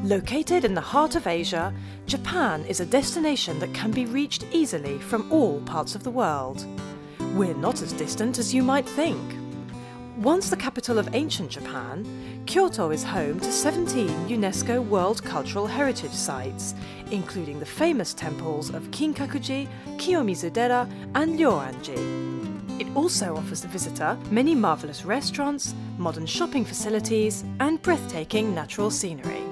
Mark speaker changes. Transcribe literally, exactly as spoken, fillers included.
Speaker 1: Located in the heart of Asia, Japan is a destination that can be reached easily from all parts of the world. We're not as distant as you might think. Once the capital of ancient Japan, Kyoto is home to seventeen UNESCO World Cultural Heritage Sites, including the famous temples of Kinkakuji, Kiyomizu-dera and Ryoanji. It also offers the visitor many marvellous restaurants, modern shopping facilities and breathtaking natural scenery.